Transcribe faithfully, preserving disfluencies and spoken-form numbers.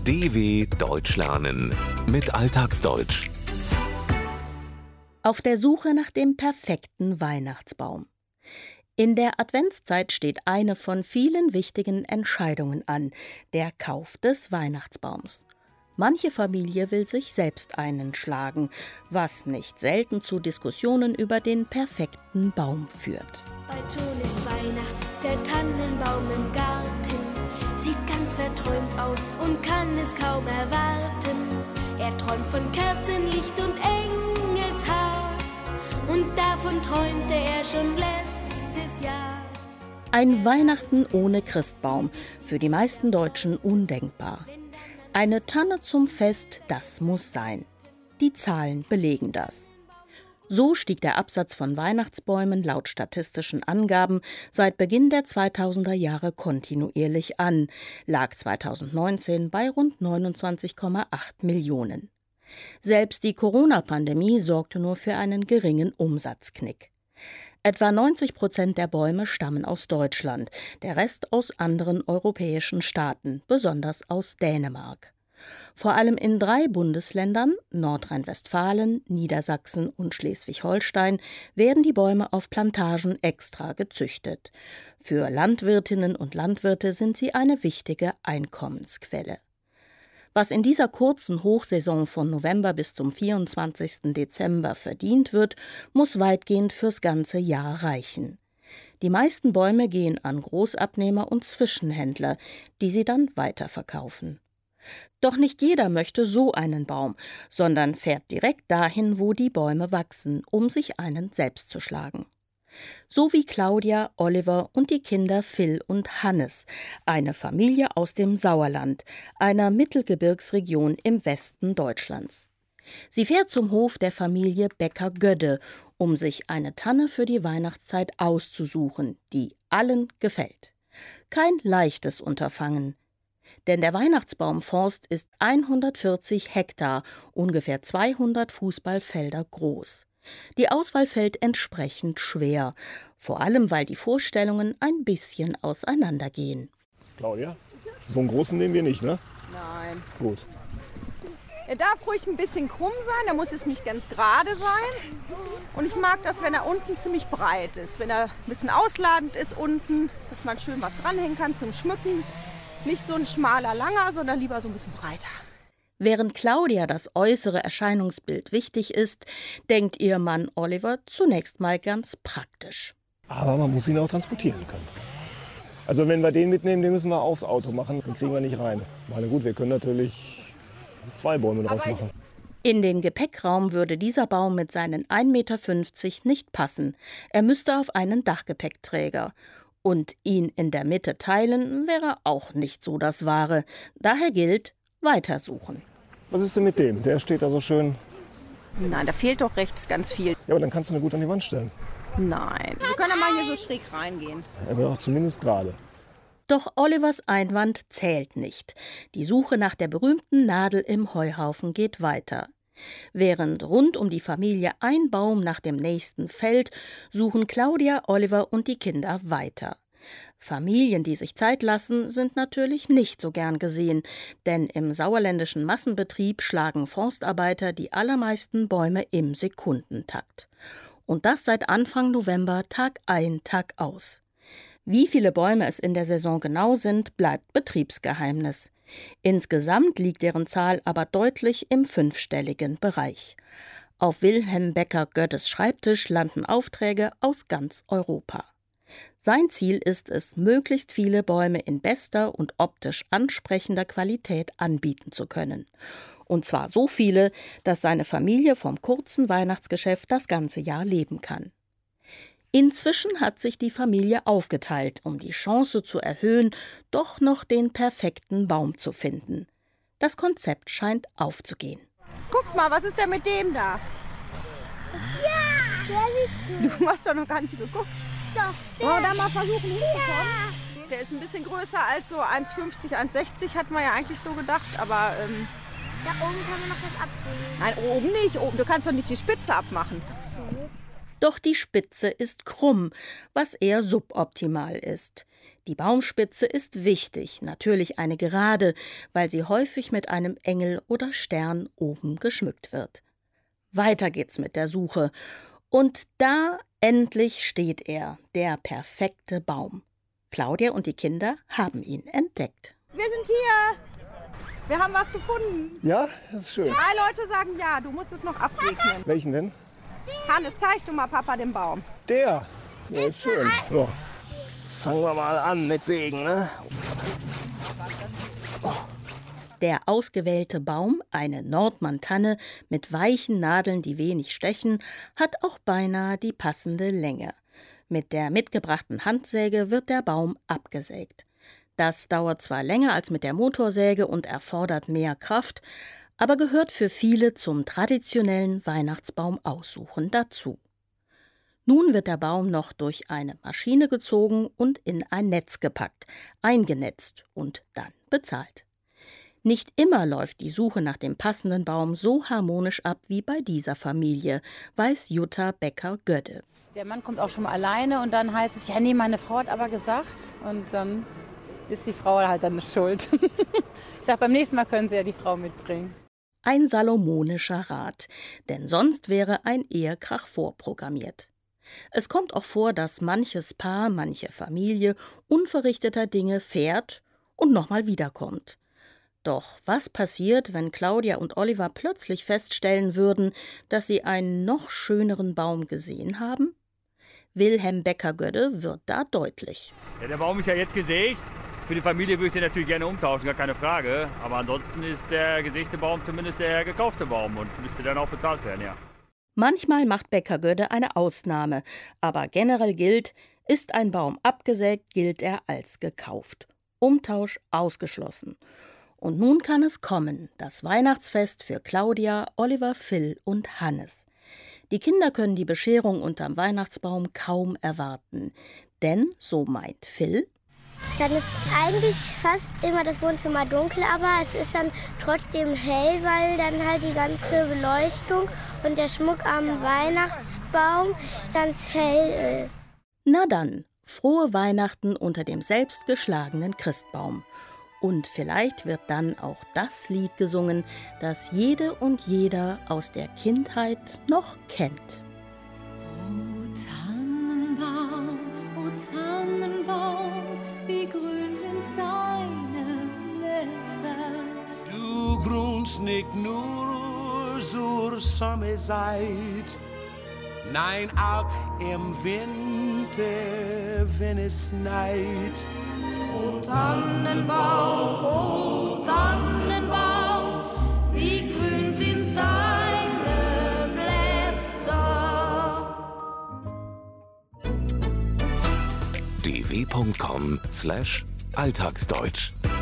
D W Deutsch lernen mit Alltagsdeutsch. Auf der Suche nach dem perfekten Weihnachtsbaum. In der Adventszeit steht eine von vielen wichtigen Entscheidungen an, der Kauf des Weihnachtsbaums. Manche Familie will sich selbst einen schlagen, was nicht selten zu Diskussionen über den perfekten Baum führt. Bald schon ist Weihnacht, der Tannenbaum im Garten sieht ganz verträumt aus und kann es kaum erwarten. Er träumt von Kerzenlicht und Engelshaar und davon träumte er schon letztes Jahr. Ein Weihnachten ohne Christbaum, für die meisten Deutschen undenkbar. Eine Tanne zum Fest, das muss sein. Die Zahlen belegen das. So stieg der Absatz von Weihnachtsbäumen laut statistischen Angaben seit Beginn der zweitausender Jahre kontinuierlich an, lag zweitausendneunzehn bei rund neunundzwanzig Komma acht Millionen. Selbst die Corona-Pandemie sorgte nur für einen geringen Umsatzknick. Etwa neunzig Prozent der Bäume stammen aus Deutschland, der Rest aus anderen europäischen Staaten, besonders aus Dänemark. Vor allem in drei Bundesländern, Nordrhein-Westfalen, Niedersachsen und Schleswig-Holstein, werden die Bäume auf Plantagen extra gezüchtet. Für Landwirtinnen und Landwirte sind sie eine wichtige Einkommensquelle. Was in dieser kurzen Hochsaison von November bis zum vierundzwanzigsten Dezember verdient wird, muss weitgehend fürs ganze Jahr reichen. Die meisten Bäume gehen an Großabnehmer und Zwischenhändler, die sie dann weiterverkaufen. Doch nicht jeder möchte so einen Baum, sondern fährt direkt dahin, wo die Bäume wachsen, um sich einen selbst zu schlagen. So wie Claudia, Oliver und die Kinder Phil und Hannes, eine Familie aus dem Sauerland, einer Mittelgebirgsregion im Westen Deutschlands. Sie fährt zum Hof der Familie Becker-Gödde, um sich eine Tanne für die Weihnachtszeit auszusuchen, die allen gefällt. Kein leichtes Unterfangen. Denn der Weihnachtsbaumforst ist hundertvierzig Hektar, ungefähr zweihundert Fußballfelder groß. Die Auswahl fällt entsprechend schwer, vor allem weil die Vorstellungen ein bisschen auseinandergehen. Claudia, so einen großen nehmen wir nicht, ne? Nein. Gut. Er darf ruhig ein bisschen krumm sein, er muss es nicht ganz gerade sein. Und ich mag das, wenn er unten ziemlich breit ist, wenn er ein bisschen ausladend ist unten, dass man schön was dranhängen kann zum Schmücken. Nicht so ein schmaler, langer, sondern lieber so ein bisschen breiter. Während Claudia das äußere Erscheinungsbild wichtig ist, denkt ihr Mann Oliver zunächst mal ganz praktisch. Aber man muss ihn auch transportieren können. Also wenn wir den mitnehmen, den müssen wir aufs Auto machen, dann kriegen wir nicht rein. Na gut, wir können natürlich zwei Bäume draus machen. In den Gepäckraum würde dieser Baum mit seinen ein Meter fünfzig nicht passen. Er müsste auf einen Dachgepäckträger. Und ihn in der Mitte teilen wäre auch nicht so das Wahre. Daher gilt, weitersuchen. Was ist denn mit dem? Der steht da so schön. Nein, da fehlt doch rechts ganz viel. Ja, aber dann kannst du ihn gut an die Wand stellen. Nein, wir können ja mal hier so schräg reingehen. Er wird auch zumindest gerade. Doch Olivers Einwand zählt nicht. Die Suche nach der berühmten Nadel im Heuhaufen geht weiter. Während rund um die Familie ein Baum nach dem nächsten fällt, suchen Claudia, Oliver und die Kinder weiter. Familien, die sich Zeit lassen, sind natürlich nicht so gern gesehen, denn im sauerländischen Massenbetrieb schlagen Forstarbeiter die allermeisten Bäume im Sekundentakt. Und das seit Anfang November Tag ein, Tag aus. Wie viele Bäume es in der Saison genau sind, bleibt Betriebsgeheimnis. Insgesamt liegt deren Zahl aber deutlich im fünfstelligen Bereich. Auf Wilhelm Becker-Göddes Schreibtisch landen Aufträge aus ganz Europa. Sein Ziel ist es, möglichst viele Bäume in bester und optisch ansprechender Qualität anbieten zu können. Und zwar so viele, dass seine Familie vom kurzen Weihnachtsgeschäft das ganze Jahr leben kann. Inzwischen hat sich die Familie aufgeteilt, um die Chance zu erhöhen, doch noch den perfekten Baum zu finden. Das Konzept scheint aufzugehen. Guck mal, was ist denn mit dem da? Ja, der sieht Du hast doch noch gar nicht geguckt. doch. Wollen wir da mal versuchen hinzukommen? Der ist ein bisschen größer als so eins fünfzig, eins sechzig, hatten wir ja eigentlich so gedacht. Aber ähm, Da oben kann man noch was absehen. nein, oben nicht. Oben. Du kannst doch nicht die Spitze abmachen. Doch die Spitze ist krumm, was eher suboptimal ist. Die Baumspitze ist wichtig, natürlich eine gerade, weil sie häufig mit einem Engel oder Stern oben geschmückt wird. Weiter geht's mit der Suche. Und da endlich steht er, der perfekte Baum. Claudia und die Kinder haben ihn entdeckt. Wir sind hier. Wir haben was gefunden. Ja, das ist schön. Drei Leute sagen ja, du musst es noch absegnen. Welchen denn? Hannes, zeig du mal Papa den Baum. Der. Der ist schön. So. Fangen wir mal an mit Sägen, ne? Der ausgewählte Baum, eine Nordmann-Tanne mit weichen Nadeln, die wenig stechen, hat auch beinahe die passende Länge. Mit der mitgebrachten Handsäge wird der Baum abgesägt. Das dauert zwar länger als mit der Motorsäge und erfordert mehr Kraft, aber gehört für viele zum traditionellen Weihnachtsbaum-Aussuchen dazu. Nun wird der Baum noch durch eine Maschine gezogen und in ein Netz gepackt, eingenetzt und dann bezahlt. Nicht immer läuft die Suche nach dem passenden Baum so harmonisch ab wie bei dieser Familie, weiß Jutta Becker-Gödde. Der Mann kommt auch schon mal alleine und dann heißt es, ja nee, meine Frau hat aber gesagt. Und dann ist die Frau halt dann schuld. Ich sage, beim nächsten Mal können Sie ja die Frau mitbringen. Ein salomonischer Rat, denn sonst wäre ein Ehekrach vorprogrammiert. Es kommt auch vor, dass manches Paar, manche Familie unverrichteter Dinge fährt und nochmal wiederkommt. Doch was passiert, wenn Claudia und Oliver plötzlich feststellen würden, dass sie einen noch schöneren Baum gesehen haben? Wilhelm Becker-Gödde wird da deutlich. Ja, der Baum ist ja jetzt gesägt. Für die Familie würde ich den natürlich gerne umtauschen, gar keine Frage. Aber ansonsten ist der gesägte Baum zumindest der gekaufte Baum und müsste dann auch bezahlt werden, ja. Manchmal macht Becker-Gödde eine Ausnahme, aber generell gilt, ist ein Baum abgesägt, gilt er als gekauft. Umtausch ausgeschlossen. Und nun kann es kommen, das Weihnachtsfest für Claudia, Oliver, Phil und Hannes. Die Kinder können die Bescherung unterm Weihnachtsbaum kaum erwarten. Denn, so meint Phil, dann ist eigentlich fast immer das Wohnzimmer dunkel, aber es ist dann trotzdem hell, weil dann halt die ganze Beleuchtung und der Schmuck am Weihnachtsbaum ganz hell ist. Na dann, frohe Weihnachten unter dem selbstgeschlagenen Christbaum. Und vielleicht wird dann auch das Lied gesungen, das jede und jeder aus der Kindheit noch kennt. O Tannenbaum, o Tannenbaum, wie grün sind deine Blätter. Du grünst nicht nur zur Sommerzeit, nein auch im Winter, wenn es schneit. O Tannenbaum, o Tannenbaum, wie grün sind deine Blätter. d w punkt com slash alltagsdeutsch